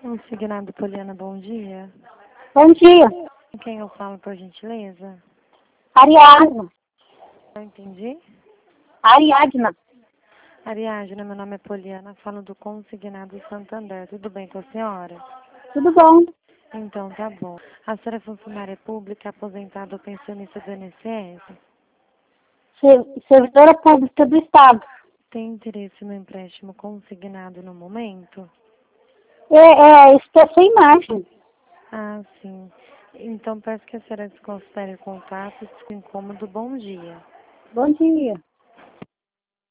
Consignado Poliana, bom dia. Bom dia, Com quem eu falo, por gentileza? Ariadna. Não entendi. Ariadna. Ariadna, meu nome é Poliana, falo do Consignado Santander. Tudo bem com a senhora? Tudo bom? Então, tá bom. A senhora é funcionária pública, aposentada ou pensionista do INSS? Servidora pública do Estado. Tem interesse no empréstimo consignado no momento? Isso é sem margem. Ah, sim. Então, peço que a senhora desconsidere o contato, se incômodo, bom dia. Bom dia.